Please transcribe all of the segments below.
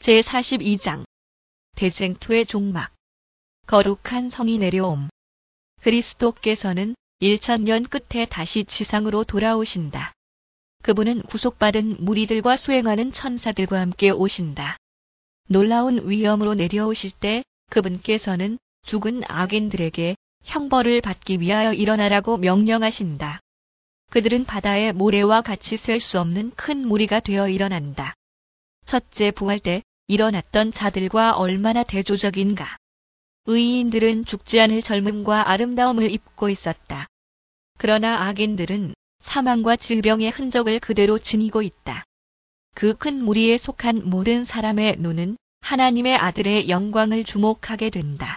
제42장 대쟁투의 종막. 거룩한 성이 내려옴. 그리스도께서는 1000년 끝에 다시 지상으로 돌아오신다. 그분은 구속받은 무리들과 수행하는 천사들과 함께 오신다. 놀라운 위엄으로 내려오실 때 그분께서는 죽은 악인들에게 형벌을 받기 위하여 일어나라고 명령하신다. 그들은 바다의 모래와 같이 셀 수 없는 큰 무리가 되어 일어난다. 첫째 부활 때 일어났던 자들과 얼마나 대조적인가. 의인들은 죽지 않을 젊음과 아름다움을 입고 있었다. 그러나 악인들은 사망과 질병의 흔적을 그대로 지니고 있다. 그 큰 무리에 속한 모든 사람의 눈은 하나님의 아들의 영광을 주목하게 된다.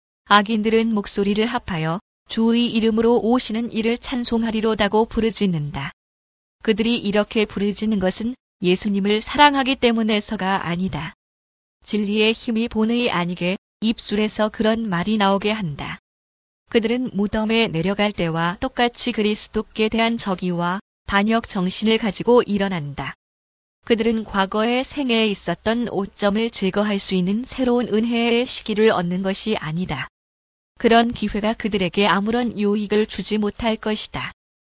악인들은 목소리를 합하여 주의 이름으로 오시는 이를 찬송하리로다고 부르짖는다. 그들이 이렇게 부르짖는 것은 예수님을 사랑하기 때문에서가 아니다. 진리의 힘이 본의 아니게 입술에서 그런 말이 나오게 한다. 그들은 무덤에 내려갈 때와 똑같이 그리스도께 대한 적의와 반역 정신을 가지고 일어난다. 그들은 과거의 생애에 있었던 오점을 제거할 수 있는 새로운 은혜의 시기를 얻는 것이 아니다. 그런 기회가 그들에게 아무런 유익을 주지 못할 것이다.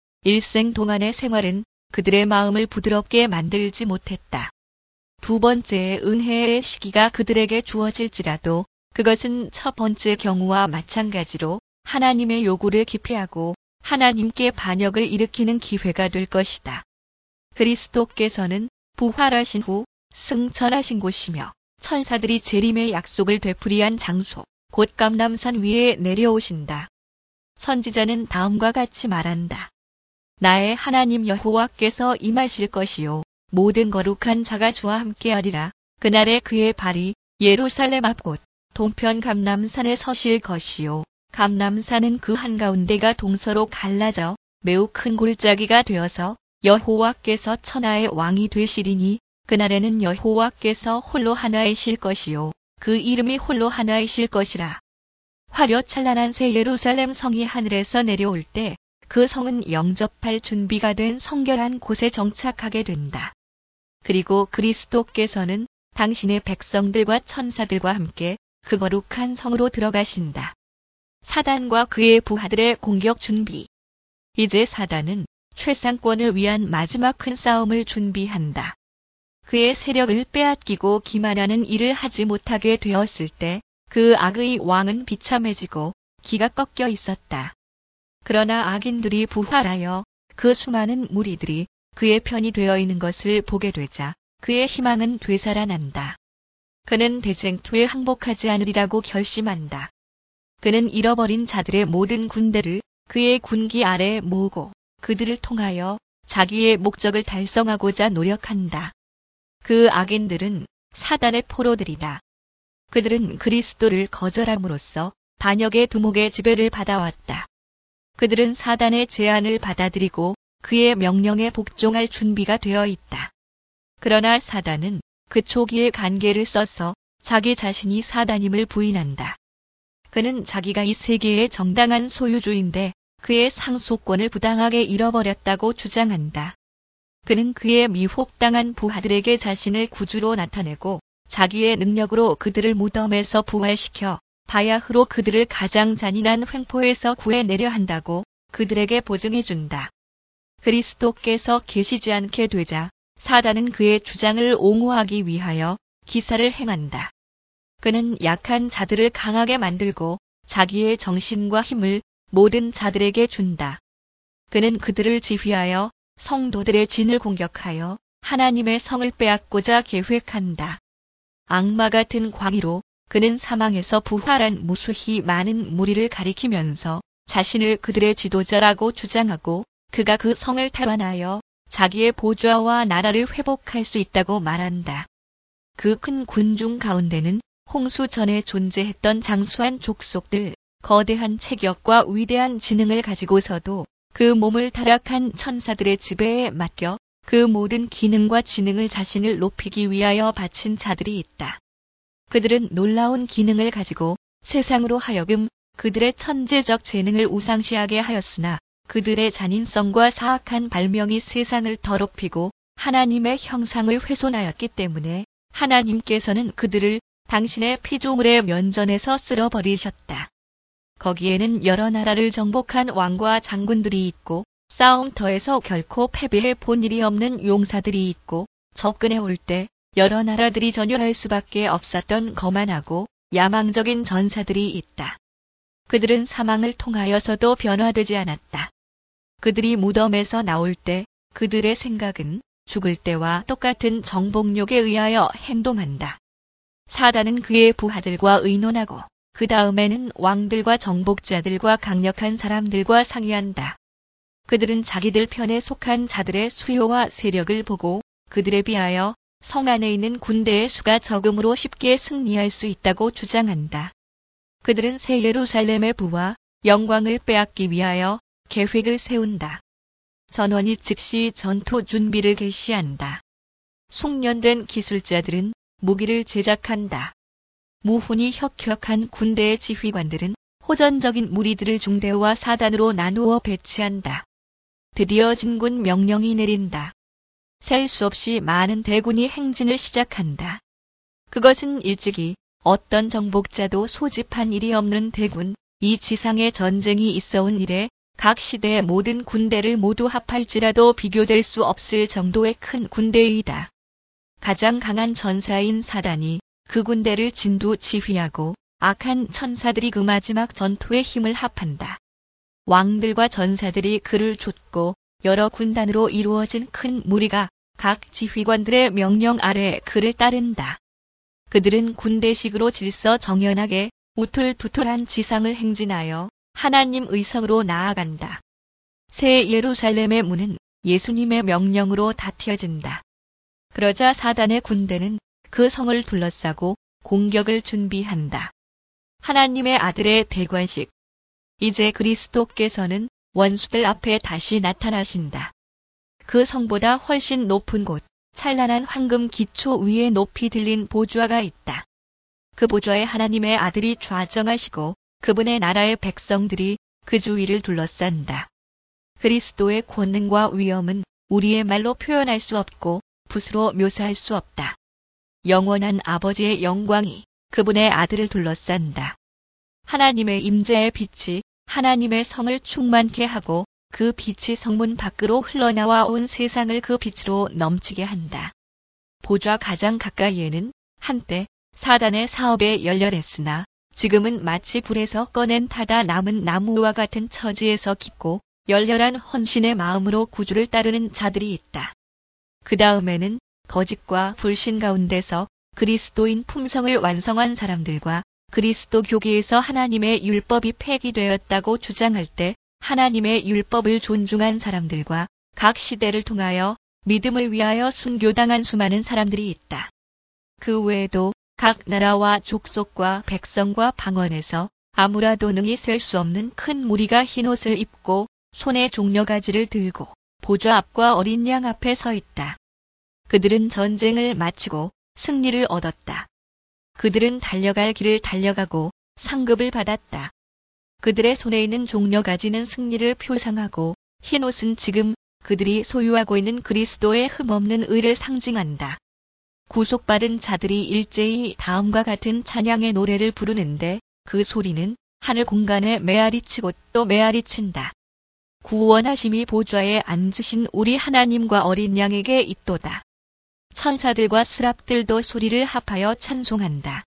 일생 동안의 생활은 그들의 마음을 부드럽게 만들지 못했다. 두 번째의 은혜의 시기가 그들에게 주어질지라도 그것은 첫 번째 경우와 마찬가지로 하나님의 요구를 기피하고 하나님께 반역을 일으키는 기회가 될 것이다. 그리스도께서는 부활하신 후 승천하신 곳이며 천사들이 재림의 약속을 되풀이한 장소, 곧 감람산 위에 내려오신다. 선지자는 다음과 같이 말한다. 나의 하나님 여호와께서 임하실 것이요 모든 거룩한 자가 주와 함께하리라. 그날에 그의 발이 예루살렘 앞 곧 동편 감람산에 서실 것이요 감람산은 그 한가운데가 동서로 갈라져 매우 큰 골짜기가 되어서 여호와께서 천하의 왕이 되시리니 그날에는 여호와께서 홀로 하나이실 것이요 그 이름이 홀로 하나이실 것이라. 화려 찬란한 새 예루살렘 성이 하늘에서 내려올 때 그 성은 영접할 준비가 된 성결한 곳에 정착하게 된다. 그리고 그리스도께서는 당신의 백성들과 천사들과 함께 그 거룩한 성으로 들어가신다. 사단과 그의 부하들의 공격 준비. 이제 사단은 최상권을 위한 마지막 큰 싸움을 준비한다. 그의 세력을 빼앗기고 기만하는 일을 하지 못하게 되었을 때 그 악의 왕은 비참해지고 기가 꺾여 있었다. 그러나 악인들이 부활하여 그 수많은 무리들이 그의 편이 되어 있는 것을 보게 되자 그의 희망은 되살아난다. 그는 대쟁투에 항복하지 않으리라고 결심한다. 그는 잃어버린 자들의 모든 군대를 그의 군기 아래 모으고 그들을 통하여 자기의 목적을 달성하고자 노력한다. 그 악인들은 사단의 포로들이다. 그들은 그리스도를 거절함으로써 반역의 두목의 지배를 받아왔다. 그들은 사단의 제안을 받아들이고 그의 명령에 복종할 준비가 되어 있다. 그러나 사단은 그 초기의 관계를 써서 자기 자신이 사단임을 부인한다. 그는 자기가 이 세계의 정당한 소유주인데 그의 상속권을 부당하게 잃어버렸다고 주장한다. 그는 그의 미혹당한 부하들에게 자신을 구주로 나타내고 자기의 능력으로 그들을 무덤에서 부활시켜 바야흐로 그들을 가장 잔인한 횡포에서 구해내려 한다고 그들에게 보증해준다. 그리스도께서 계시지 않게 되자 사단은 그의 주장을 옹호하기 위하여 기사를 행한다. 그는 약한 자들을 강하게 만들고 자기의 정신과 힘을 모든 자들에게 준다. 그는 그들을 지휘하여 성도들의 진을 공격하여 하나님의 성을 빼앗고자 계획한다. 악마 같은 광의로 그는 사망에서 부활한 무수히 많은 무리를 가리키면서 자신을 그들의 지도자라고 주장하고 그가 그 성을 탈환하여 자기의 보좌와 나라를 회복할 수 있다고 말한다. 그 큰 군중 가운데는 홍수 전에 존재했던 장수한 족속들, 거대한 체격과 위대한 지능을 가지고서도 그 몸을 타락한 천사들의 지배에 맡겨 그 모든 기능과 지능을 자신을 높이기 위하여 바친 자들이 있다. 그들은 놀라운 기능을 가지고 세상으로 하여금 그들의 천재적 재능을 우상시하게 하였으나 그들의 잔인성과 사악한 발명이 세상을 더럽히고 하나님의 형상을 훼손하였기 때문에 하나님께서는 그들을 당신의 피조물의 면전에서 쓸어버리셨다. 거기에는 여러 나라를 정복한 왕과 장군들이 있고 싸움터에서 결코 패배해 본 일이 없는 용사들이 있고 접근해 올 때 여러 나라들이 전율할 수밖에 없었던 거만하고 야망적인 전사들이 있다. 그들은 사망을 통하여서도 변화되지 않았다. 그들이 무덤에서 나올 때 그들의 생각은 죽을 때와 똑같은 정복욕에 의하여 행동한다. 사단은 그의 부하들과 의논하고 그 다음에는 왕들과 정복자들과 강력한 사람들과 상의한다. 그들은 자기들 편에 속한 자들의 수요와 세력을 보고 그들에 비하여 성 안에 있는 군대의 수가 적음으로 쉽게 승리할 수 있다고 주장한다. 그들은 새 예루살렘의 부와 영광을 빼앗기 위하여 계획을 세운다. 전원이 즉시 전투 준비를 개시한다. 숙련된 기술자들은 무기를 제작한다. 무훈이 혁혁한 군대의 지휘관들은 호전적인 무리들을 중대와 사단으로 나누어 배치한다. 드디어 진군 명령이 내린다. 셀 수 없이 많은 대군이 행진을 시작한다. 그것은 일찍이 어떤 정복자도 소집한 일이 없는 대군, 이 지상에 전쟁이 있어온 이래 각 시대의 모든 군대를 모두 합할지라도 비교될 수 없을 정도의 큰 군대이다. 가장 강한 전사인 사단이 그 군대를 진두 지휘하고 악한 천사들이 그 마지막 전투에 힘을 합한다. 왕들과 전사들이 그를 좇고 여러 군단으로 이루어진 큰 무리가 각 지휘관들의 명령 아래 그를 따른다. 그들은 군대식으로 질서 정연하게 우툴투툴한 지상을 행진하여 하나님 의성으로 나아간다. 새 예루살렘의 문은 예수님의 명령으로 닫혀진다. 그러자 사단의 군대는 그 성을 둘러싸고 공격을 준비한다. 하나님의 아들의 대관식. 이제 그리스도께서는 원수들 앞에 다시 나타나신다. 그 성보다 훨씬 높은 곳, 찬란한 황금 기초 위에 높이 들린 보좌가 있다. 그 보좌에 하나님의 아들이 좌정하시고 그분의 나라의 백성들이 그 주위를 둘러싼다. 그리스도의 권능과 위엄은 우리의 말로 표현할 수 없고 붓으로 묘사할 수 없다. 영원한 아버지의 영광이 그분의 아들을 둘러싼다. 하나님의 임재의 빛이 하나님의 성을 충만케 하고 그 빛이 성문 밖으로 흘러나와 온 세상을 그 빛으로 넘치게 한다. 보좌 가장 가까이에는 한때 사단의 사업에 열렬했으나 지금은 마치 불에서 꺼낸 타다 남은 나무와 같은 처지에서 깊고 열렬한 헌신의 마음으로 구주를 따르는 자들이 있다. 그 다음에는 거짓과 불신 가운데서 그리스도인 품성을 완성한 사람들과 그리스도 교계에서 하나님의 율법이 폐기되었다고 주장할 때 하나님의 율법을 존중한 사람들과 각 시대를 통하여 믿음을 위하여 순교당한 수많은 사람들이 있다. 그 외에도 각 나라와 족속과 백성과 방언에서 아무라도 능히 셀 수 없는 큰 무리가 흰옷을 입고 손에 종려가지를 들고 보좌 앞과 어린 양 앞에 서 있다. 그들은 전쟁을 마치고 승리를 얻었다. 그들은 달려갈 길을 달려가고 상급을 받았다. 그들의 손에 있는 종려가지는 승리를 표상하고 흰옷은 지금 그들이 소유하고 있는 그리스도의 흠없는 의를 상징한다. 구속받은 자들이 일제히 다음과 같은 찬양의 노래를 부르는데 그 소리는 하늘 공간에 메아리치고 또 메아리친다. 구원하심이 보좌에 앉으신 우리 하나님과 어린 양에게 있도다. 천사들과 스랍들도 소리를 합하여 찬송한다.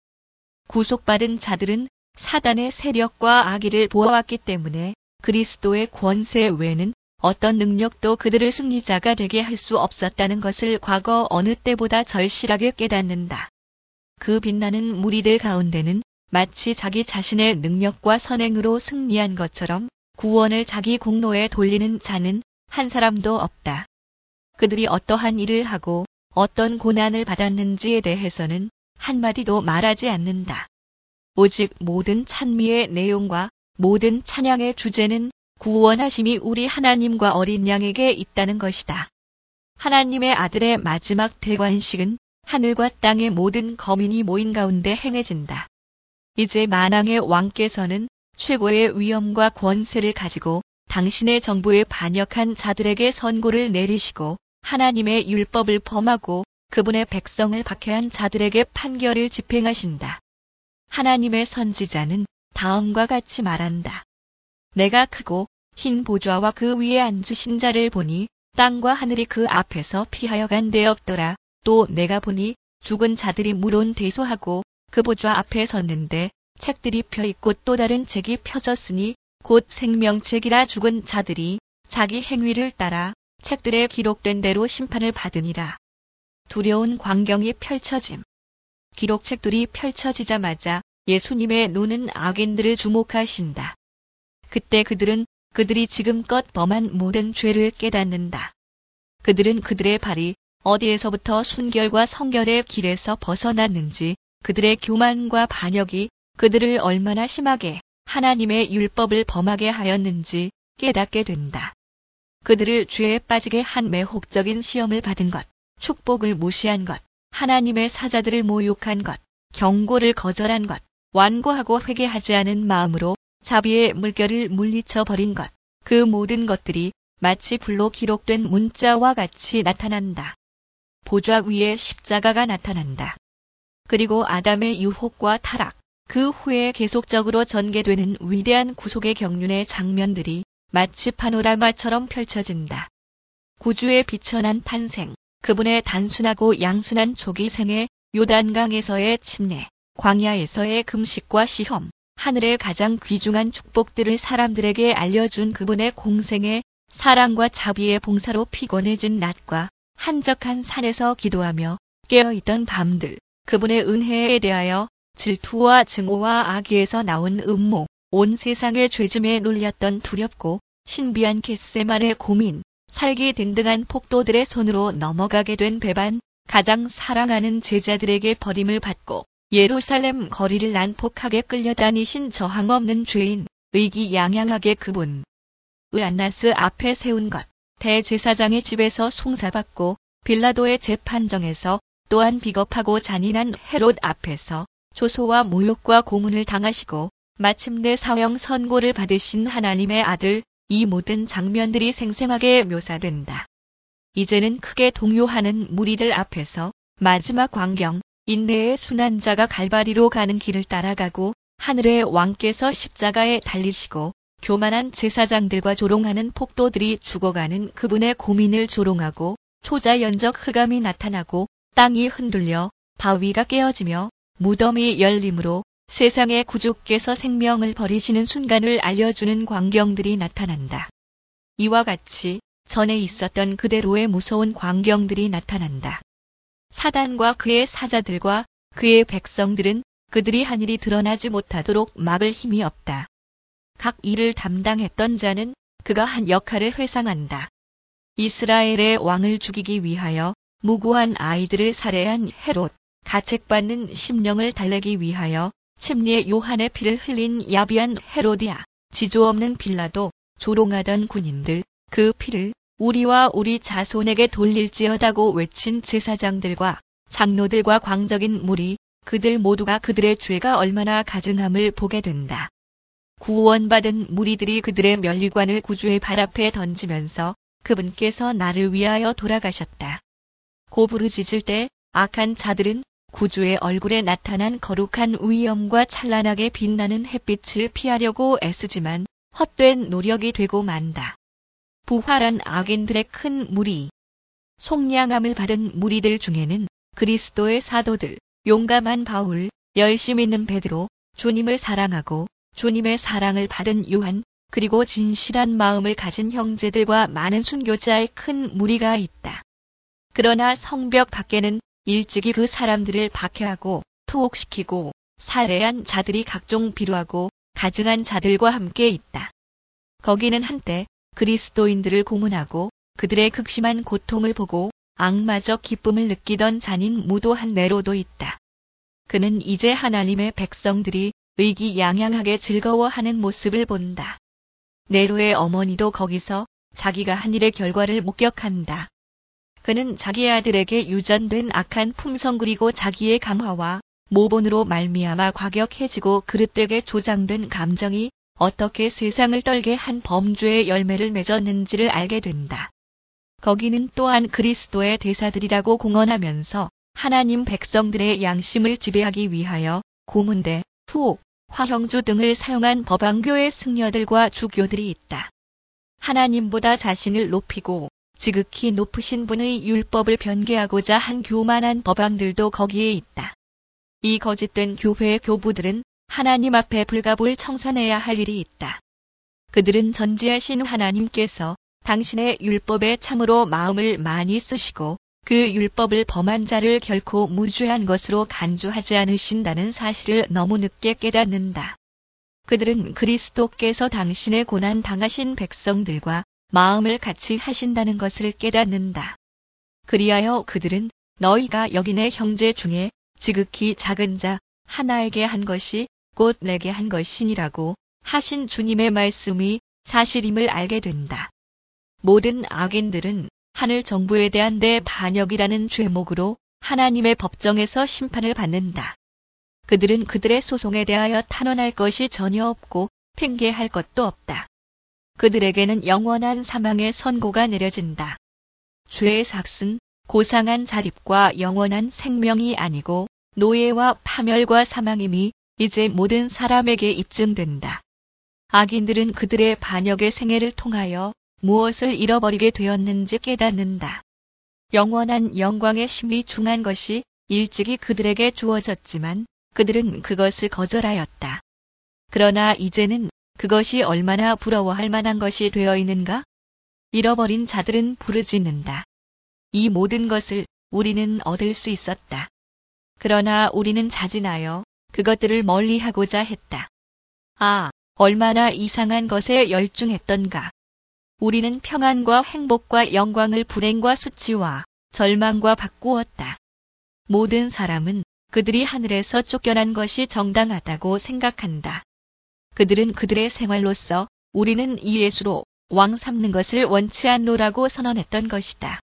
구속받은 자들은 사단의 세력과 악의를 보아왔기 때문에 그리스도의 권세 외에는 어떤 능력도 그들을 승리자가 되게 할 수 없었다는 것을 과거 어느 때보다 절실하게 깨닫는다. 그 빛나는 무리들 가운데는 마치 자기 자신의 능력과 선행으로 승리한 것처럼 구원을 자기 공로에 돌리는 자는 한 사람도 없다. 그들이 어떠한 일을 하고 어떤 고난을 받았는지에 대해서는 한마디도 말하지 않는다. 오직 모든 찬미의 내용과 모든 찬양의 주제는 구원하심이 우리 하나님과 어린 양에게 있다는 것이다. 하나님의 아들의 마지막 대관식은 하늘과 땅의 모든 거민이 모인 가운데 행해진다. 이제 만왕의 왕께서는 최고의 위엄과 권세를 가지고 당신의 정부에 반역한 자들에게 선고를 내리시고 하나님의 율법을 범하고 그분의 백성을 박해한 자들에게 판결을 집행하신다. 하나님의 선지자는 다음과 같이 말한다. 내가 크고 흰 보좌와 그 위에 앉으신 자를 보니 땅과 하늘이 그 앞에서 피하여 간 데 없더라. 또 내가 보니 죽은 자들이 물론 대소하고 그 보좌 앞에 섰는데 책들이 펴있고 또 다른 책이 펴졌으니 곧 생명책이라. 죽은 자들이 자기 행위를 따라 책들에 기록된 대로 심판을 받으니라. 두려운 광경이 펼쳐짐. 기록책들이 펼쳐지자마자 예수님의 눈은 악인들을 주목하신다. 그때 그들은 그들이 지금껏 범한 모든 죄를 깨닫는다. 그들은 그들의 발이 어디에서부터 순결과 성결의 길에서 벗어났는지, 그들의 교만과 반역이 그들을 얼마나 심하게 하나님의 율법을 범하게 하였는지 깨닫게 된다. 그들을 죄에 빠지게 한 매혹적인 시험을 받은 것, 축복을 무시한 것, 하나님의 사자들을 모욕한 것, 경고를 거절한 것, 완고하고 회개하지 않은 마음으로 자비의 물결을 물리쳐 버린 것, 그 모든 것들이 마치 불로 기록된 문자와 같이 나타난다. 보좌 위에 십자가가 나타난다. 그리고 아담의 유혹과 타락, 그 후에 계속적으로 전개되는 위대한 구속의 경륜의 장면들이 마치 파노라마처럼 펼쳐진다. 구주의 비천한 탄생, 그분의 단순하고 양순한 초기 생애, 요단강에서의 침례, 광야에서의 금식과 시험, 하늘의 가장 귀중한 축복들을 사람들에게 알려준 그분의 공생애, 사랑과 자비의 봉사로 피곤해진 낮과 한적한 산에서 기도하며 깨어있던 밤들, 그분의 은혜에 대하여 질투와 증오와 악의에서 나온 음모, 온 세상의 죄짐에 눌렸던 두렵고 신비한 겟세만의 고민, 살기 등등한 폭도들의 손으로 넘어가게 된 배반, 가장 사랑하는 제자들에게 버림을 받고 예루살렘 거리를 난폭하게 끌려다니신 저항 없는 죄인, 의기양양하게 그분을 안나스 앞에 세운 것, 대제사장의 집에서 송사받고 빌라도의 재판정에서 또한 비겁하고 잔인한 헤롯 앞에서 조소와 모욕과 고문을 당하시고 마침내 사형 선고를 받으신 하나님의 아들, 이 모든 장면들이 생생하게 묘사된다. 이제는 크게 동요하는 무리들 앞에서 마지막 광경, 인내의 순환자가 갈바리로 가는 길을 따라가고 하늘의 왕께서 십자가에 달리시고 교만한 제사장들과 조롱하는 폭도들이 죽어가는 그분의 고민을 조롱하고 초자연적 흑암이 나타나고 땅이 흔들려 바위가 깨어지며 무덤이 열림으로 세상의 구주께서 생명을 버리시는 순간을 알려주는 광경들이 나타난다. 이와 같이 전에 있었던 그대로의 무서운 광경들이 나타난다. 사단과 그의 사자들과 그의 백성들은 그들이 한 일이 드러나지 못하도록 막을 힘이 없다. 각 일을 담당했던 자는 그가 한 역할을 회상한다. 이스라엘의 왕을 죽이기 위하여 무고한 아이들을 살해한 헤롯, 가책받는 심령을 달래기 위하여 침례 요한의 피를 흘린 야비한 헤로디아, 지조 없는 빌라도, 조롱하던 군인들, 그 피를 우리와 우리 자손에게 돌릴지어다고 외친 제사장들과 장로들과 광적인 무리, 그들 모두가 그들의 죄가 얼마나 가증함을 보게 된다. 구원받은 무리들이 그들의 면류관을 구주의 발 앞에 던지면서 그분께서 나를 위하여 돌아가셨다. 고 부르짖을 때 악한 자들은 구주의 얼굴에 나타난 거룩한 위엄과 찬란하게 빛나는 햇빛을 피하려고 애쓰지만 헛된 노력이 되고 만다. 부활한 악인들의 큰 무리, 속량함을 받은 무리들 중에는 그리스도의 사도들, 용감한 바울, 열심 있는 베드로, 주님을 사랑하고 주님의 사랑을 받은 요한, 그리고 진실한 마음을 가진 형제들과 많은 순교자의 큰 무리가 있다. 그러나 성벽 밖에는 일찍이 그 사람들을 박해하고 투옥시키고 살해한 자들이 각종 비루하고 가증한 자들과 함께 있다. 거기는 한때 그리스도인들을 고문하고 그들의 극심한 고통을 보고 악마적 기쁨을 느끼던 잔인 무도한 네로도 있다. 그는 이제 하나님의 백성들이 의기양양하게 즐거워하는 모습을 본다. 네로의 어머니도 거기서 자기가 한 일의 결과를 목격한다. 그는 자기 아들에게 유전된 악한 품성 그리고 자기의 감화와 모본으로 말미암아 과격해지고 그릇되게 조장된 감정이 어떻게 세상을 떨게 한 범죄의 열매를 맺었는지를 알게 된다. 거기는 또한 그리스도의 대사들이라고 공언하면서 하나님 백성들의 양심을 지배하기 위하여 고문대, 투옥, 화형주 등을 사용한 법왕교의 승려들과 주교들이 있다. 하나님보다 자신을 높이고 지극히 높으신 분의 율법을 변개하고자 한 교만한 법왕들도 거기에 있다. 이 거짓된 교회의 교부들은 하나님 앞에 불갑을 청산해야 할 일이 있다. 그들은 전지하신 하나님께서 당신의 율법에 참으로 마음을 많이 쓰시고 그 율법을 범한 자를 결코 무죄한 것으로 간주하지 않으신다는 사실을 너무 늦게 깨닫는다. 그들은 그리스도께서 당신의 고난 당하신 백성들과 마음을 같이 하신다는 것을 깨닫는다. 그리하여 그들은 너희가 여기 내 형제 중에 지극히 작은 자 하나에게 한 것이 곧 내게 한 것이니라고 하신 주님의 말씀이 사실임을 알게 된다. 모든 악인들은 하늘 정부에 대한 대반역이라는 죄목으로 하나님의 법정에서 심판을 받는다. 그들은 그들의 소송에 대하여 탄원할 것이 전혀 없고 핑계할 것도 없다. 그들에게는 영원한 사망의 선고가 내려진다. 죄의 삭은 고상한 자립과 영원한 생명이 아니고 노예와 파멸과 사망임이 이제 모든 사람에게 입증된다. 악인들은 그들의 반역의 생애를 통하여 무엇을 잃어버리게 되었는지 깨닫는다. 영원한 영광의 심이 중한 것이 일찍이 그들에게 주어졌지만 그들은 그것을 거절하였다. 그러나 이제는 그것이 얼마나 부러워할 만한 것이 되어 있는가? 잃어버린 자들은 부르짖는다. 이 모든 것을 우리는 얻을 수 있었다. 그러나 우리는 자진하여 그것들을 멀리하고자 했다. 아, 얼마나 이상한 것에 열중했던가. 우리는 평안과 행복과 영광을 불행과 수치와 절망과 바꾸었다. 모든 사람은 그들이 하늘에서 쫓겨난 것이 정당하다고 생각한다. 그들은 그들의 생활로서 우리는 이 예수로 왕 삼는 것을 원치 않노라고 선언했던 것이다.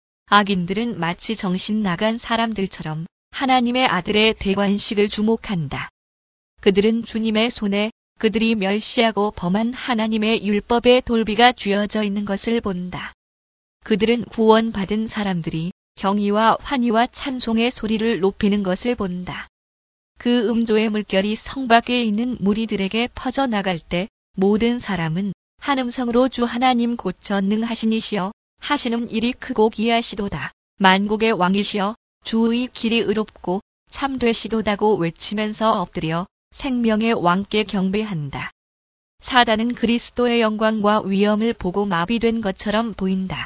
악인들은 마치 정신 나간 사람들처럼 하나님의 아들의 대관식을 주목한다. 그들은 주님의 손에 그들이 멸시하고 범한 하나님의 율법의 돌비가 쥐어져 있는 것을 본다. 그들은 구원받은 사람들이 경의와 환희와 찬송의 소리를 높이는 것을 본다. 그 음조의 물결이 성 밖에 있는 무리들에게 퍼져나갈 때 모든 사람은 한 음성으로 주 하나님 곧 전능하시니시여 하시는 일이 크고 기하시도다. 만국의 왕이시여 주의 길이 의롭고 참되시도다고 외치면서 엎드려 생명의 왕께 경배한다. 사단은 그리스도의 영광과 위엄을 보고 마비된 것처럼 보인다.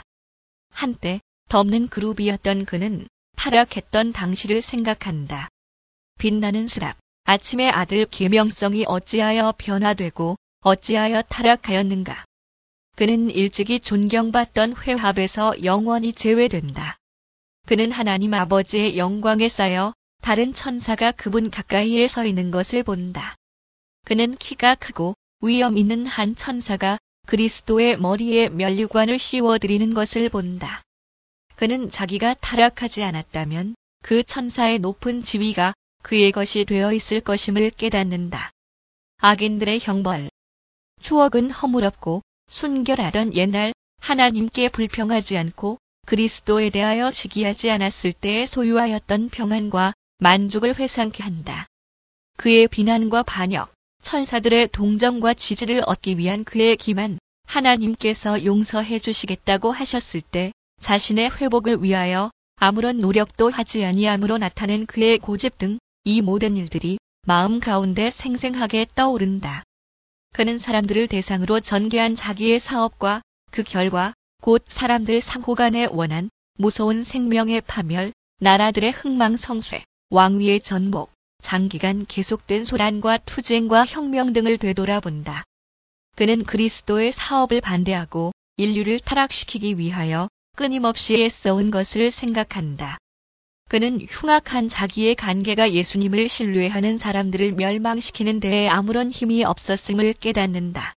한때 덮는 그룹이었던 그는 타락했던 당시를 생각한다. 빛나는 스랍, 아침의 아들 계명성이 어찌하여 변화되고 어찌하여 타락하였는가. 그는 일찍이 존경받던 회합에서 영원히 제외된다. 그는 하나님 아버지의 영광에 쌓여 다른 천사가 그분 가까이에 서 있는 것을 본다. 그는 키가 크고 위엄 있는 한 천사가 그리스도의 머리에 면류관을 씌워드리는 것을 본다. 그는 자기가 타락하지 않았다면 그 천사의 높은 지위가 그의 것이 되어 있을 것임을 깨닫는다. 악인들의 형벌. 추억은 허물없고 순결하던 옛날 하나님께 불평하지 않고 그리스도에 대하여 시기하지 않았을 때에 소유하였던 평안과 만족을 회상케 한다. 그의 비난과 반역, 천사들의 동정과 지지를 얻기 위한 그의 기만, 하나님께서 용서해 주시겠다고 하셨을 때 자신의 회복을 위하여 아무런 노력도 하지 아니함으로 나타낸 그의 고집 등 이 모든 일들이 마음 가운데 생생하게 떠오른다. 그는 사람들을 대상으로 전개한 자기의 사업과 그 결과 곧 사람들 상호간에 원한 무서운 생명의 파멸, 나라들의 흥망성쇠, 왕위의 전복, 장기간 계속된 소란과 투쟁과 혁명 등을 되돌아본다. 그는 그리스도의 사업을 반대하고 인류를 타락시키기 위하여 끊임없이 애써온 것을 생각한다. 그는 흉악한 자기의 관계가 예수님을 신뢰하는 사람들을 멸망시키는 데에 아무런 힘이 없었음을 깨닫는다.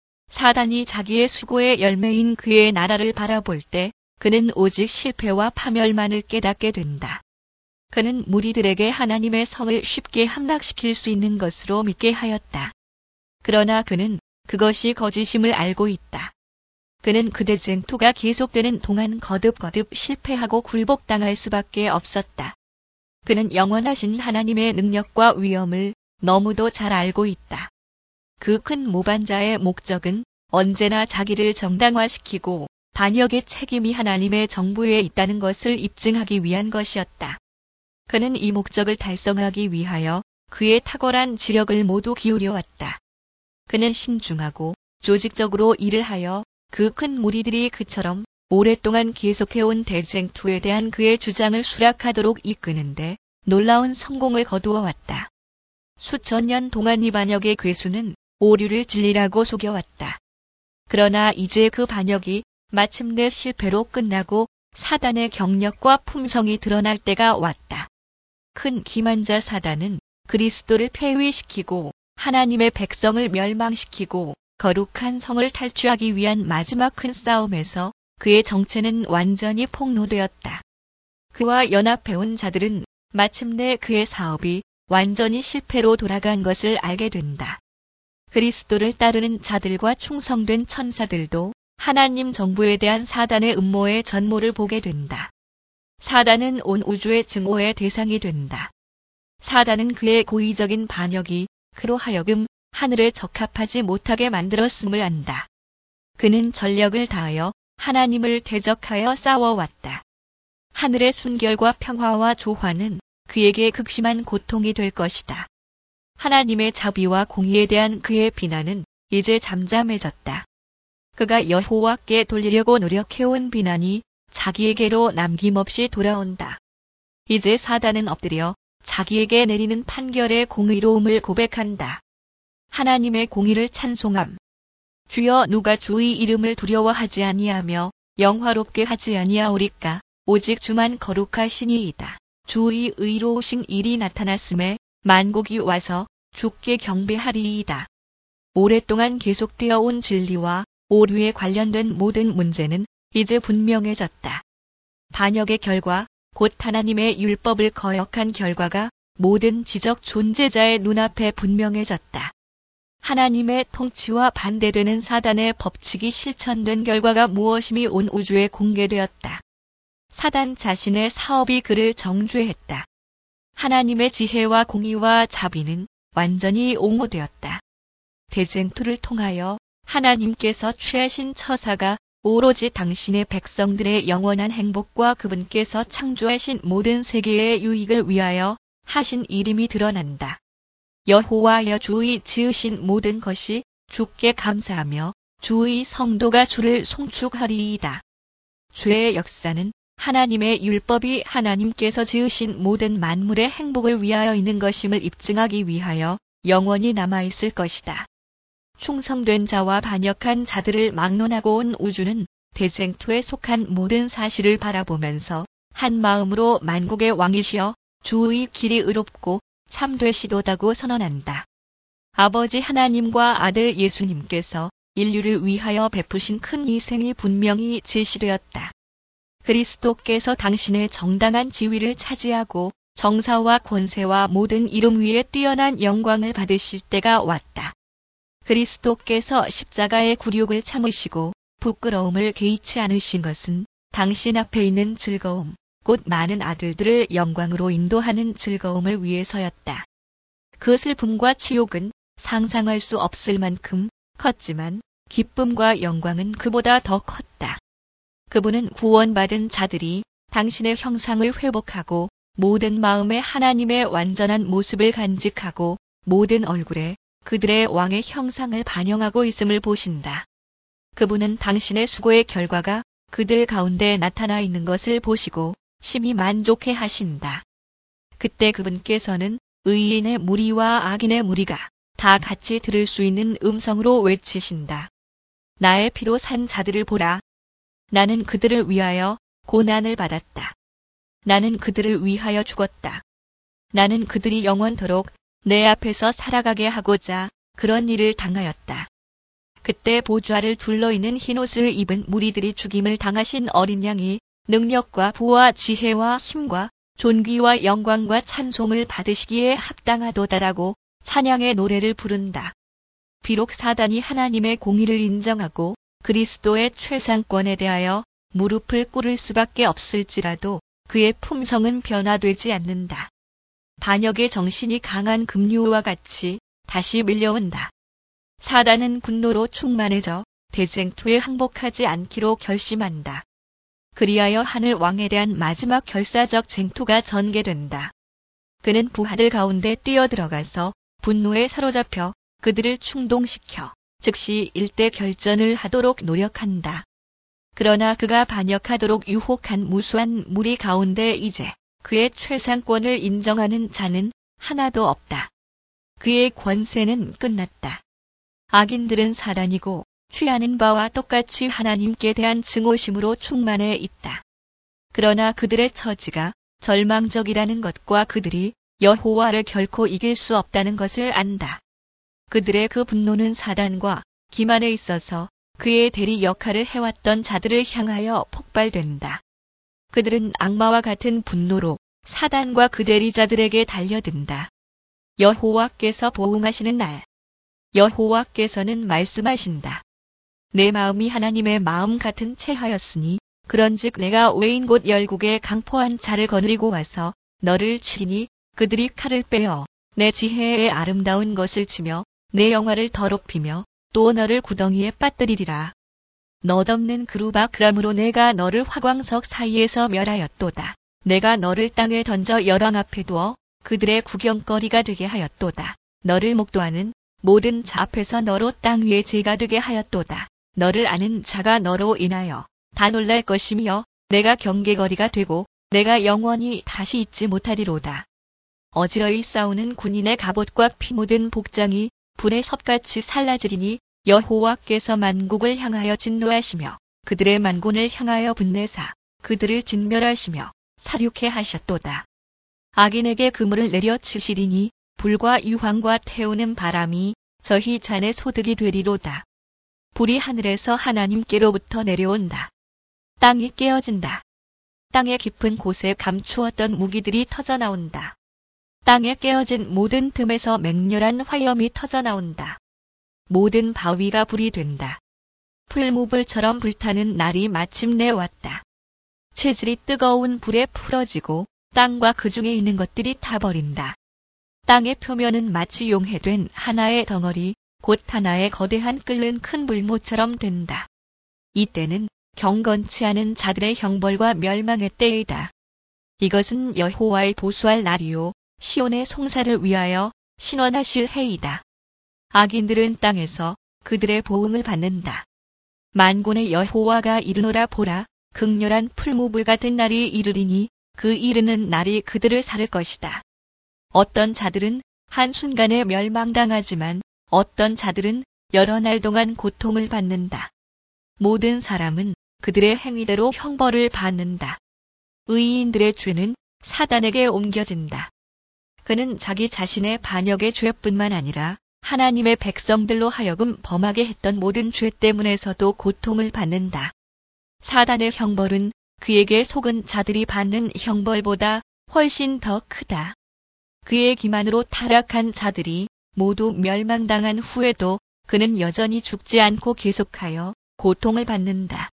사단이 자기의 수고의 열매인 그의 나라를 바라볼 때 그는 오직 실패와 파멸만을 깨닫게 된다. 그는 무리들에게 하나님의 성을 쉽게 함락시킬 수 있는 것으로 믿게 하였다. 그러나 그는 그것이 거짓임을 알고 있다. 그는 그 대쟁투가 계속되는 동안 거듭거듭 실패하고 굴복당할 수밖에 없었다. 그는 영원하신 하나님의 능력과 위엄을 너무도 잘 알고 있다. 그 큰 모반자의 목적은 언제나 자기를 정당화시키고 반역의 책임이 하나님의 정부에 있다는 것을 입증하기 위한 것이었다. 그는 이 목적을 달성하기 위하여 그의 탁월한 지력을 모두 기울여왔다. 그는 신중하고 조직적으로 일을 하여 그 큰 무리들이 그처럼 오랫동안 계속해온 대쟁투에 대한 그의 주장을 수락하도록 이끄는데 놀라운 성공을 거두어왔다. 수천 년 동안 이 반역의 괴수는 오류를 진리라고 속여왔다. 그러나 이제 그 반역이 마침내 실패로 끝나고 사단의 경력과 품성이 드러날 때가 왔다. 큰 기만자 사단은 그리스도를 폐위시키고 하나님의 백성을 멸망시키고 거룩한 성을 탈취하기 위한 마지막 큰 싸움에서 그의 정체는 완전히 폭로되었다. 그와 연합해온 자들은 마침내 그의 사업이 완전히 실패로 돌아간 것을 알게 된다. 그리스도를 따르는 자들과 충성된 천사들도 하나님 정부에 대한 사단의 음모의 전모를 보게 된다. 사단은 온 우주의 증오의 대상이 된다. 사단은 그의 고의적인 반역이 그로 하여금 하늘에 적합하지 못하게 만들었음을 안다. 그는 전력을 다하여 하나님을 대적하여 싸워왔다. 하늘의 순결과 평화와 조화는 그에게 극심한 고통이 될 것이다. 하나님의 자비와 공의에 대한 그의 비난은 이제 잠잠해졌다. 그가 여호와께 돌리려고 노력해온 비난이 자기에게로 남김없이 돌아온다. 이제 사단은 엎드려 자기에게 내리는 판결의 공의로움을 고백한다. 하나님의 공의를 찬송함. 주여 누가 주의 이름을 두려워하지 아니하며 영화롭게 하지 아니하오리까. 오직 주만 거룩하시니이다. 주의 의로우신 일이 나타났음에 만국이 와서 주께 경배하리이다. 오랫동안 계속되어 온 진리와 오류에 관련된 모든 문제는 이제 분명해졌다. 반역의 결과, 곧 하나님의 율법을 거역한 결과가 모든 지적 존재자의 눈앞에 분명해졌다. 하나님의 통치와 반대되는 사단의 법칙이 실천된 결과가 무엇임이 온 우주에 공개되었다. 사단 자신의 사업이 그를 정죄했다. 하나님의 지혜와 공의와 자비는 완전히 옹호되었다. 대쟁투를 통하여 하나님께서 취하신 처사가 오로지 당신의 백성들의 영원한 행복과 그분께서 창조하신 모든 세계의 유익을 위하여 하신 일임이 드러난다. 여호와여 주의 지으신 모든 것이 주께 감사하며 주의 성도가 주를 송축하리이다. 주의 역사는 하나님의 율법이 하나님께서 지으신 모든 만물의 행복을 위하여 있는 것임을 입증하기 위하여 영원히 남아있을 것이다. 충성된 자와 반역한 자들을 막론하고 온 우주는 대쟁투에 속한 모든 사실을 바라보면서 한 마음으로 만국의 왕이시여 주의 길이 의롭고 참되시도다고 선언한다. 아버지 하나님과 아들 예수님께서 인류를 위하여 베푸신 큰 희생이 분명히 제시되었다. 그리스도께서 당신의 정당한 지위를 차지하고 정사와 권세와 모든 이름 위에 뛰어난 영광을 받으실 때가 왔다. 그리스도께서 십자가의 굴욕을 참으시고 부끄러움을 개의치 않으신 것은 당신 앞에 있는 즐거움, 곧 많은 아들들을 영광으로 인도하는 즐거움을 위해서였다. 그 슬픔과 치욕은 상상할 수 없을 만큼 컸지만 기쁨과 영광은 그보다 더 컸다. 그분은 구원받은 자들이 당신의 형상을 회복하고 모든 마음에 하나님의 완전한 모습을 간직하고 모든 얼굴에 그들의 왕의 형상을 반영하고 있음을 보신다. 그분은 당신의 수고의 결과가 그들 가운데 나타나 있는 것을 보시고 심히 만족해 하신다. 그때 그분께서는 의인의 무리와 악인의 무리가 다 같이 들을 수 있는 음성으로 외치신다. 나의 피로 산 자들을 보라. 나는 그들을 위하여 고난을 받았다. 나는 그들을 위하여 죽었다. 나는 그들이 영원토록 내 앞에서 살아가게 하고자 그런 일을 당하였다. 그때 보좌를 둘러있는 흰옷을 입은 무리들이 죽임을 당하신 어린 양이 능력과 부와 지혜와 힘과 존귀와 영광과 찬송을 받으시기에 합당하도다라고 찬양의 노래를 부른다. 비록 사단이 하나님의 공의를 인정하고 그리스도의 최상권에 대하여 무릎을 꿇을 수밖에 없을지라도 그의 품성은 변화되지 않는다. 반역의 정신이 강한 급류와 같이 다시 밀려온다. 사단은 분노로 충만해져 대쟁투에 항복하지 않기로 결심한다. 그리하여 하늘 왕에 대한 마지막 결사적 쟁투가 전개된다. 그는 부하들 가운데 뛰어들어가서 분노에 사로잡혀 그들을 충동시켜 즉시 일대 결전을 하도록 노력한다. 그러나 그가 반역하도록 유혹한 무수한 무리 가운데 이제 그의 최상권을 인정하는 자는 하나도 없다. 그의 권세는 끝났다. 악인들은 사단이고 취하는 바와 똑같이 하나님께 대한 증오심으로 충만해 있다. 그러나 그들의 처지가 절망적이라는 것과 그들이 여호와를 결코 이길 수 없다는 것을 안다. 그들의 그 분노는 사단과 기만에 있어서 그의 대리 역할을 해왔던 자들을 향하여 폭발된다. 그들은 악마와 같은 분노로 사단과 그 대리자들에게 달려든다. 여호와께서 보응하시는 날, 여호와께서는 말씀하신다. 내 마음이 하나님의 마음 같은 체하였으니 그런즉 내가 외인 곧 열국의 강포한 자를 거느리고 와서 너를 치리니 그들이 칼을 빼어 내 지혜의 아름다운 것을 치며 내 영화를 더럽히며 또 너를 구덩이에 빠뜨리리라. 너덮는 그루바 그람으로 내가 너를 화광석 사이에서 멸하였도다. 내가 너를 땅에 던져 열왕 앞에 두어 그들의 구경거리가 되게 하였도다. 너를 목도하는 모든 자 앞에서 너로 땅 위에 죄가 되게 하였도다. 너를 아는 자가 너로 인하여 다 놀랄 것이며 내가 경계거리가 되고 내가 영원히 다시 잊지 못하리로다. 어지러이 싸우는 군인의 갑옷과 피 묻은 복장이 불의 섭같이 살라지리니 여호와께서 만국을 향하여 진노하시며 그들의 만군을 향하여 분내사 그들을 진멸하시며 사륙해 하셨도다. 악인에게 그물을 내려치시리니 불과 유황과 태우는 바람이 저희 잔의 소득이 되리로다. 불이 하늘에서 하나님께로부터 내려온다. 땅이 깨어진다. 땅의 깊은 곳에 감추었던 무기들이 터져나온다. 땅에 깨어진 모든 틈에서 맹렬한 화염이 터져나온다. 모든 바위가 불이 된다. 풀무불처럼 불타는 날이 마침내 왔다. 체질이 뜨거운 불에 풀어지고 땅과 그 중에 있는 것들이 타버린다. 땅의 표면은 마치 용해된 하나의 덩어리, 곧 하나의 거대한 끓는 큰 불모처럼 된다. 이때는 경건치 않은 자들의 형벌과 멸망의 때이다. 이것은 여호와의 보수할 날이요 시온의 송사를 위하여 신원하실 해이다. 악인들은 땅에서 그들의 보응을 받는다. 만군의 여호와가 이르노라 보라, 극렬한 풀무불 같은 날이 이르리니 그 이르는 날이 그들을 살을 것이다. 어떤 자들은 한순간에 멸망당하지만 어떤 자들은 여러 날 동안 고통을 받는다. 모든 사람은 그들의 행위대로 형벌을 받는다. 의인들의 죄는 사단에게 옮겨진다. 그는 자기 자신의 반역의 죄뿐만 아니라 하나님의 백성들로 하여금 범하게 했던 모든 죄 때문에서도 고통을 받는다. 사단의 형벌은 그에게 속은 자들이 받는 형벌보다 훨씬 더 크다. 그의 기만으로 타락한 자들이 모두 멸망당한 후에도 그는 여전히 죽지 않고 계속하여 고통을 받는다.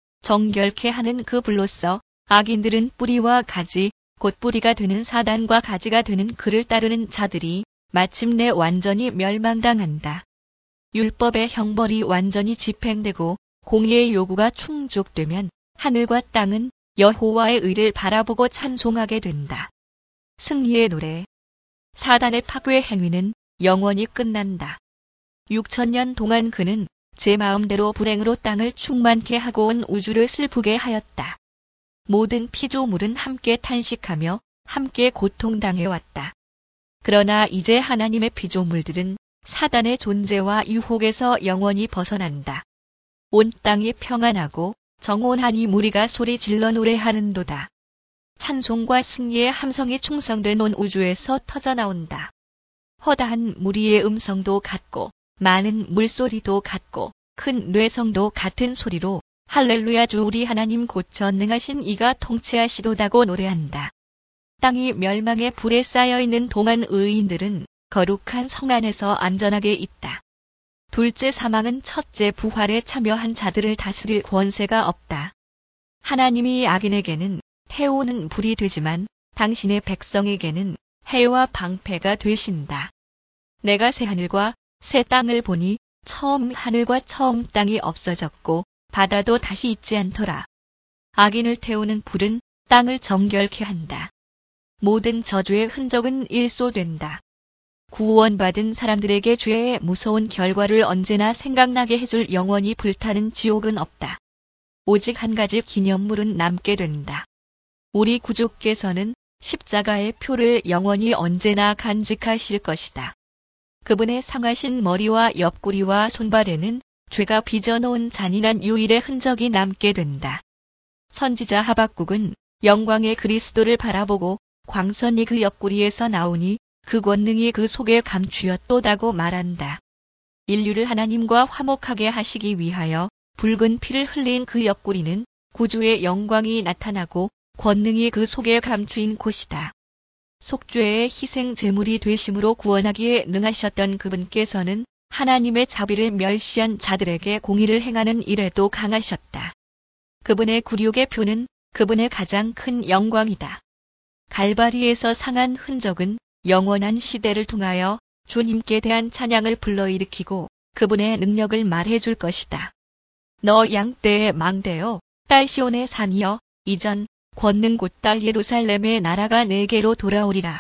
정결케 하는 그 불로써 악인들은 뿌리와 가지, 곧 뿌리가 되는 사단과 가지가 되는 그를 따르는 자들이 마침내 완전히 멸망당한다. 율법의 형벌이 완전히 집행되고 공의의 요구가 충족되면 하늘과 땅은 여호와의 의를 바라보고 찬송하게 된다. 승리의 노래. 사단의 파괴 행위는 영원히 끝난다. 6000년 동안 그는 제 마음대로 불행으로 땅을 충만케 하고 온 우주를 슬프게 하였다. 모든 피조물은 함께 탄식하며 함께 고통당해왔다. 그러나 이제 하나님의 피조물들은 사단의 존재와 유혹에서 영원히 벗어난다. 온 땅이 평안하고 정온하니 무리가 소리 질러 노래하는도다. 찬송과 승리의 함성이 충성된 온 우주에서 터져나온다. 허다한 무리의 음성도 같고 많은 물소리도 같고 큰 뇌성도 같은 소리로 할렐루야 주 우리 하나님 곧 전능하신 이가 통치하시도다고 노래한다. 땅이 멸망의 불에 쌓여있는 동안 의인들은 거룩한 성 안에서 안전하게 있다. 둘째 사망은 첫째 부활에 참여한 자들을 다스릴 권세가 없다. 하나님이 악인에게는 태우는 불이 되지만 당신의 백성에게는 해와 방패가 되신다. 내가 새 하늘과 새 땅을 보니 처음 하늘과 처음 땅이 없어졌고 바다도 다시 있지 않더라. 악인을 태우는 불은 땅을 정결케 한다. 모든 저주의 흔적은 일소된다. 구원받은 사람들에게 죄의 무서운 결과를 언제나 생각나게 해줄 영원히 불타는 지옥은 없다. 오직 한 가지 기념물은 남게 된다. 우리 구주께서는 십자가의 표를 영원히 언제나 간직하실 것이다. 그분의 상하신 머리와 옆구리와 손발에는 죄가 빚어놓은 잔인한 유일의 흔적이 남게 된다. 선지자 하박국은 영광의 그리스도를 바라보고 광선이 그 옆구리에서 나오니 그 권능이 그 속에 감추었도다고 말한다. 인류를 하나님과 화목하게 하시기 위하여 붉은 피를 흘린 그 옆구리는 구주의 영광이 나타나고 권능이 그 속에 감추인 곳이다. 속죄의 희생 제물이 되심으로 구원하기에 능하셨던 그분께서는 하나님의 자비를 멸시한 자들에게 공의를 행하는 일에도 강하셨다. 그분의 굴욕의 표는 그분의 가장 큰 영광이다. 갈바리에서 상한 흔적은 영원한 시대를 통하여 주님께 대한 찬양을 불러일으키고 그분의 능력을 말해줄 것이다. 너 양떼의 망대여, 딸 시온의 산이여, 이전 권능 곧 딸 예루살렘의 나라가 내게로 돌아오리라.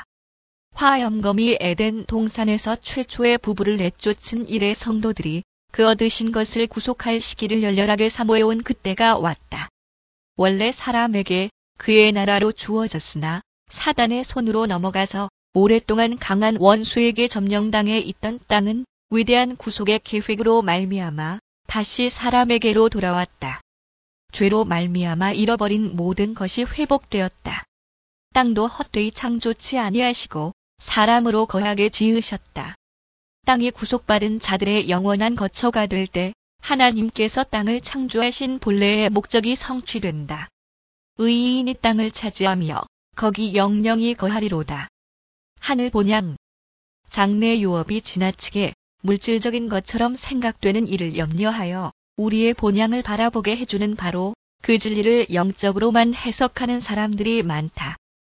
화염검이 에덴 동산에서 최초의 부부를 내쫓은 이래 성도들이 그 얻으신 것을 구속할 시기를 열렬하게 사모해온 그때가 왔다. 원래 사람에게 그의 나라로 주어졌으나 사단의 손으로 넘어가서 오랫동안 강한 원수에게 점령당해 있던 땅은 위대한 구속의 계획으로 말미암아 다시 사람에게로 돌아왔다. 죄로 말미암아 잃어버린 모든 것이 회복되었다. 땅도 헛되이 창조치 아니하시고 사람으로 거하게 지으셨다. 땅이 구속받은 자들의 영원한 거처가 될 때 하나님께서 땅을 창조하신 본래의 목적이 성취된다. 의인이 땅을 차지하며 거기 영영이 거하리로다. 하늘 본향. 장래 유업이 지나치게 물질적인 것처럼 생각되는 일을 염려하여 우리의 본향을 바라보게 해주는 바로 그 진리를 영적으로만 해석하는 사람들이 많다.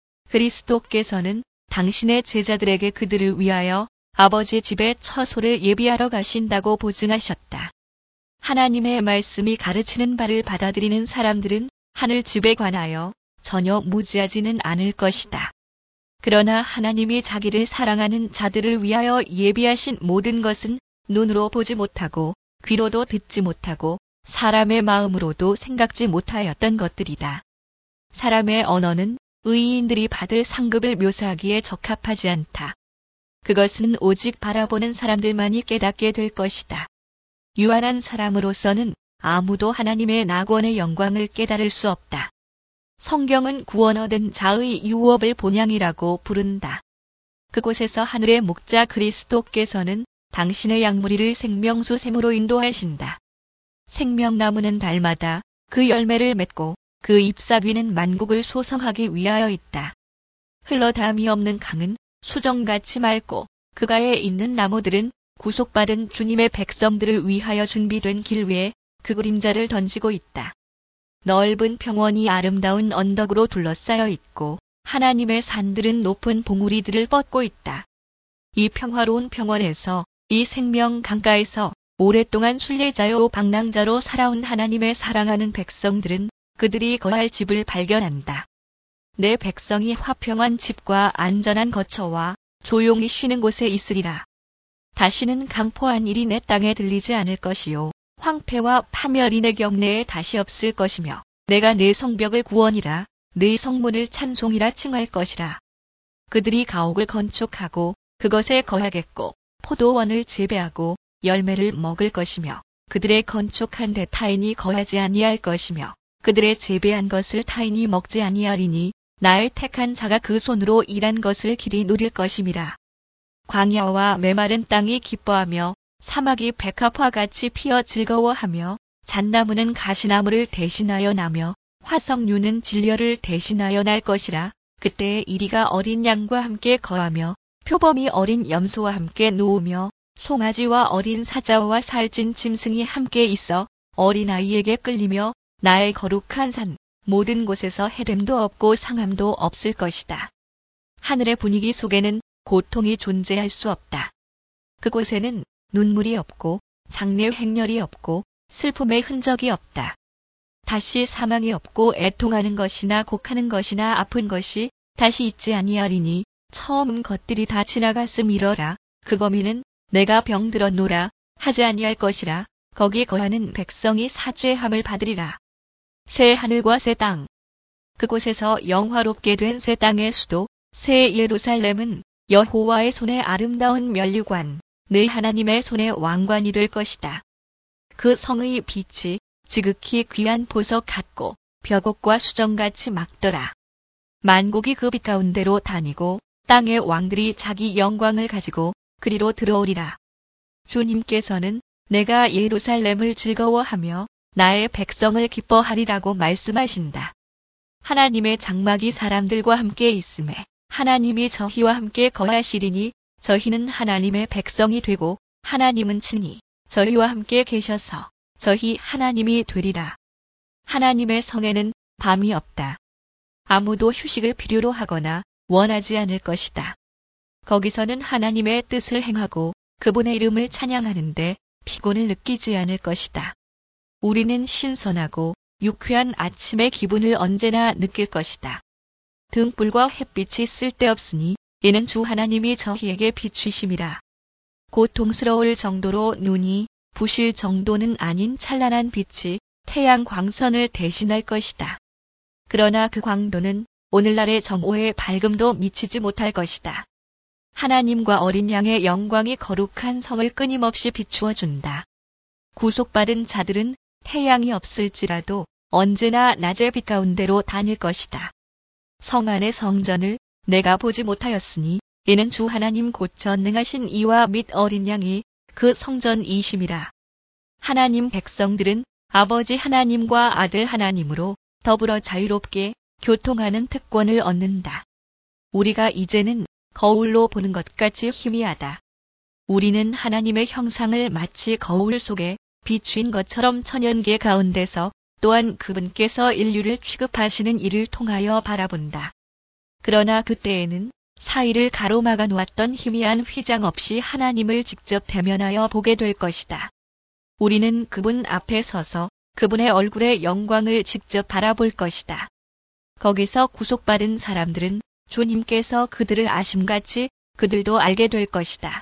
그리스도께서는 당신의 제자들에게 그들을 위하여 아버지 집에 처소를 예비하러 가신다고 보증하셨다. 하나님의 말씀이 가르치는 바를 받아들이는 사람들은 하늘 집에 관하여 전혀 무지하지는 않을 것이다. 그러나 하나님이 자기를 사랑하는 자들을 위하여 예비하신 모든 것은 눈으로 보지 못하고 귀로도 듣지 못하고 사람의 마음으로도 생각지 못하였던 것들이다. 사람의 언어는 의인들이 받을 상급을 묘사하기에 적합하지 않다. 그것은 오직 바라보는 사람들만이 깨닫게 될 것이다. 유한한 사람으로서는 아무도 하나님의 낙원의 영광을 깨달을 수 없다. 성경은 구원 얻은 자의 유업을 본향이라고 부른다. 그곳에서 하늘의 목자 그리스도께서는 당신의 양무리를 생명수 샘으로 인도하신다. 생명나무는 달마다 그 열매를 맺고 그 잎사귀는 만국을 소성하기 위하여 있다. 흘러담이 없는 강은 수정같이 맑고 그가에 있는 나무들은 구속받은 주님의 백성들을 위하여 준비된 길 위에 그 그림자를 던지고 있다. 넓은 평원이 아름다운 언덕으로 둘러싸여 있고 하나님의 산들은 높은 봉우리들을 뻗고 있다. 이 평화로운 평원에서 이 생명 강가에서 오랫동안 순례자요 방랑자로 살아온 하나님의 사랑하는 백성들은 그들이 거할 집을 발견한다. 내 백성이 화평한 집과 안전한 거처와 조용히 쉬는 곳에 있으리라. 다시는 강포한 일이 내 땅에 들리지 않을 것이요 황폐와 파멸이 내 경내에 다시 없을 것이며 내가 내 성벽을 구원이라 내 성문을 찬송이라 칭할 것이라. 그들이 가옥을 건축하고 그것에 거하겠고 포도원을 재배하고 열매를 먹을 것이며 그들의 건축한 데 타인이 거하지 아니할 것이며 그들의 재배한 것을 타인이 먹지 아니하리니 나의 택한 자가 그 손으로 일한 것을 길이 누릴 것임이라. 광야와 메마른 땅이 기뻐하며 사막이 백합화같이 피어 즐거워하며 잣나무는 가시나무를 대신하여 나며 화석류는 진려를 대신하여 날 것이라. 그때에 이리가 어린 양과 함께 거하며 표범이 어린 염소와 함께 누우며 송아지와 어린 사자와 살찐 짐승이 함께 있어 어린아이에게 끌리며 나의 거룩한 산 모든 곳에서 해됨도 없고 상함도 없을 것이다. 하늘의 분위기 속에는 고통이 존재할 수 없다. 그곳에는 눈물이 없고 장래 행렬이 없고 슬픔의 흔적이 없다. 다시 사망이 없고 애통하는 것이나 곡하는 것이나 아픈 것이 다시 있지 아니하리니 처음 것들이 다 지나갔음이러라. 그 범인은 내가 병들었노라 하지 아니할 것이라. 거기 거하는 백성이 사죄함을 받으리라. 새 하늘과 새 땅. 그곳에서 영화롭게 된 새 땅의 수도 새 예루살렘은 여호와의 손에 아름다운 면류관, 내 하나님의 손에 왕관이 될 것이다. 그 성의 빛이 지극히 귀한 보석 같고 벽옥과 수정같이 막더라. 만국이 그 빛 가운데로 다니고 땅의 왕들이 자기 영광을 가지고 그리로 들어오리라. 주님께서는 내가 예루살렘을 즐거워하며 나의 백성을 기뻐하리라고 말씀하신다. 하나님의 장막이 사람들과 함께 있음에 하나님이 저희와 함께 거하시리니 저희는 하나님의 백성이 되고 하나님은 친히 저희와 함께 계셔서 저희 하나님이 되리라. 하나님의 성에는 밤이 없다. 아무도 휴식을 필요로 하거나 원하지 않을 것이다. 거기서는 하나님의 뜻을 행하고 그분의 이름을 찬양하는데 피곤을 느끼지 않을 것이다. 우리는 신선하고 유쾌한 아침의 기분을 언제나 느낄 것이다. 등불과 햇빛이 쓸데없으니 이는 주 하나님이 저희에게 비추심이라. 고통스러울 정도로 눈이 부실 정도는 아닌 찬란한 빛이 태양 광선을 대신할 것이다. 그러나 그 광도는 오늘날의 정오의 밝음도 미치지 못할 것이다. 하나님과 어린 양의 영광이 거룩한 성을 끊임없이 비추어 준다. 구속받은 자들은 태양이 없을지라도 언제나 낮의 빛 가운데로 다닐 것이다. 성 안의 성전을 내가 보지 못하였으니 이는 주 하나님 곧 전능하신 이와 및 어린 양이 그 성전이심이라. 하나님 백성들은 아버지 하나님과 아들 하나님으로 더불어 자유롭게 교통하는 특권을 얻는다. 우리가 이제는 거울로 보는 것 같이 희미하다. 우리는 하나님의 형상을 마치 거울 속에 비추인 것처럼 천연계 가운데서 또한 그분께서 인류를 취급하시는 이를 통하여 바라본다. 그러나 그때에는 사이를 가로막아 놓았던 희미한 휘장 없이 하나님을 직접 대면하여 보게 될 것이다. 우리는 그분 앞에 서서 그분의 얼굴의 영광을 직접 바라볼 것이다. 거기서 구속받은 사람들은 주님께서 그들을 아심같이 그들도 알게 될 것이다.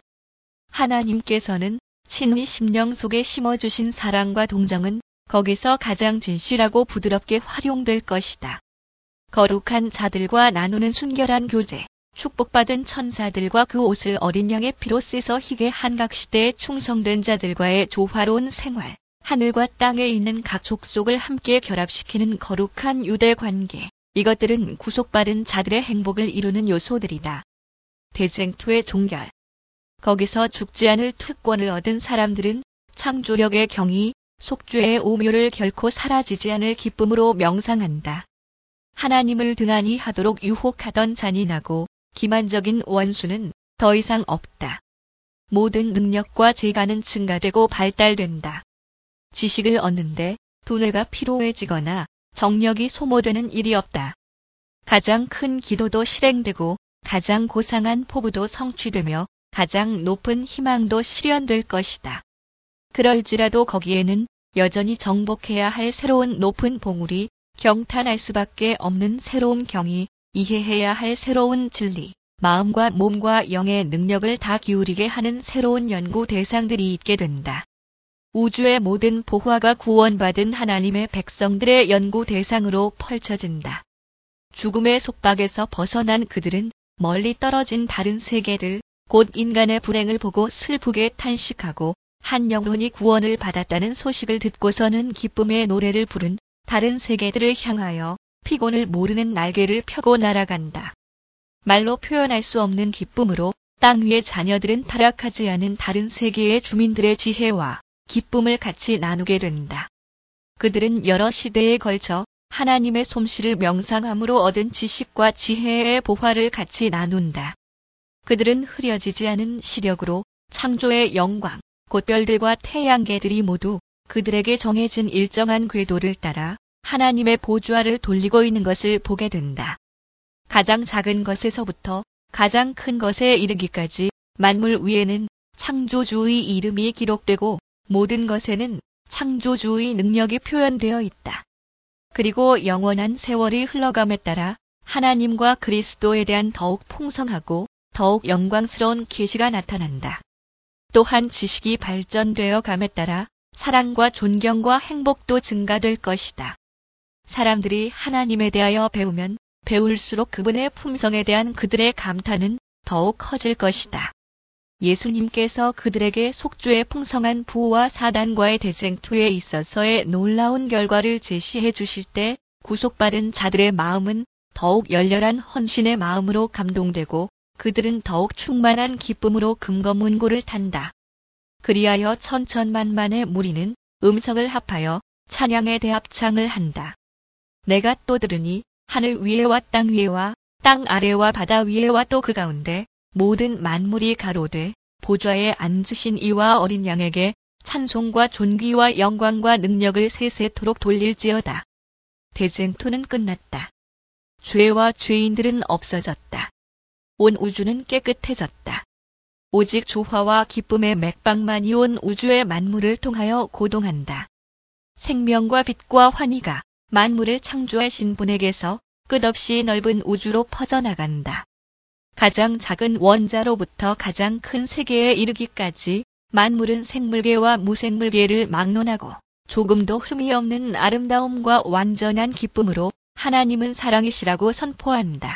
하나님께서는 친히 심령 속에 심어주신 사랑과 동정은 거기서 가장 진실하고 부드럽게 활용될 것이다. 거룩한 자들과 나누는 순결한 교제, 축복받은 천사들과 그 옷을 어린 양의 피로 씻어 희게 한각시대에 충성된 자들과의 조화로운 생활, 하늘과 땅에 있는 각 족속을 함께 결합시키는 거룩한 유대 관계, 이것들은 구속받은 자들의 행복을 이루는 요소들이다. 대쟁투의 종결. 거기서 죽지 않을 특권을 얻은 사람들은 창조력의 경이, 속죄의 오묘를 결코 사라지지 않을 기쁨으로 명상한다. 하나님을 등한히 하도록 유혹하던 잔인하고 기만적인 원수는 더 이상 없다. 모든 능력과 재간은 증가되고 발달된다. 지식을 얻는데 두뇌가 피로해지거나 정력이 소모되는 일이 없다. 가장 큰 기도도 실행되고 가장 고상한 포부도 성취되며 가장 높은 희망도 실현될 것이다. 그럴지라도 거기에는 여전히 정복해야 할 새로운 높은 봉우리, 경탄할 수밖에 없는 새로운 경이, 이해해야 할 새로운 진리, 마음과 몸과 영의 능력을 다 기울이게 하는 새로운 연구 대상들이 있게 된다. 우주의 모든 보화가 구원받은 하나님의 백성들의 연구 대상으로 펼쳐진다. 죽음의 속박에서 벗어난 그들은 멀리 떨어진 다른 세계들, 곧 인간의 불행을 보고 슬프게 탄식하고 한 영혼이 구원을 받았다는 소식을 듣고서는 기쁨의 노래를 부른 다른 세계들을 향하여 피곤을 모르는 날개를 펴고 날아간다. 말로 표현할 수 없는 기쁨으로 땅 위의 자녀들은 타락하지 않은 다른 세계의 주민들의 지혜와 기쁨을 같이 나누게 된다. 그들은 여러 시대에 걸쳐 하나님의 솜씨를 명상함으로 얻은 지식과 지혜의 보화를 같이 나눈다. 그들은 흐려지지 않은 시력으로 창조의 영광, 곧 별들과 태양계들이 모두 그들에게 정해진 일정한 궤도를 따라 하나님의 보좌를 돌리고 있는 것을 보게 된다. 가장 작은 것에서부터 가장 큰 것에 이르기까지 만물 위에는 창조주의 이름이 기록되고 모든 것에는 창조주의 능력이 표현되어 있다. 그리고 영원한 세월이 흘러감에 따라 하나님과 그리스도에 대한 더욱 풍성하고 더욱 영광스러운 계시가 나타난다. 또한 지식이 발전되어 감에 따라 사랑과 존경과 행복도 증가될 것이다. 사람들이 하나님에 대하여 배우면 배울수록 그분의 품성에 대한 그들의 감탄은 더욱 커질 것이다. 예수님께서 그들에게 속주의 풍성한 부와 사단과의 대쟁투에 있어서의 놀라운 결과를 제시해 주실 때 구속받은 자들의 마음은 더욱 열렬한 헌신의 마음으로 감동되고 그들은 더욱 충만한 기쁨으로 금거문고를 탄다. 그리하여 천천만만의 무리는 음성을 합하여 찬양의 대합창을 한다. 내가 또 들으니 하늘 위에와 땅 위에와 땅 아래와 바다 위에와 또 그 가운데 모든 만물이 가로되 보좌에 앉으신 이와 어린 양에게 찬송과 존귀와 영광과 능력을 세세토록 돌릴지어다. 대쟁투는 끝났다. 죄와 죄인들은 없어졌다. 온 우주는 깨끗해졌다. 오직 조화와 기쁨의 맥박만이 온 우주의 만물을 통하여 고동한다. 생명과 빛과 환희가 만물을 창조하신 분에게서 끝없이 넓은 우주로 퍼져나간다. 가장 작은 원자로부터 가장 큰 세계에 이르기까지 만물은 생물계와 무생물계를 막론하고 조금도 흠이 없는 아름다움과 완전한 기쁨으로 하나님은 사랑이시라고 선포한다.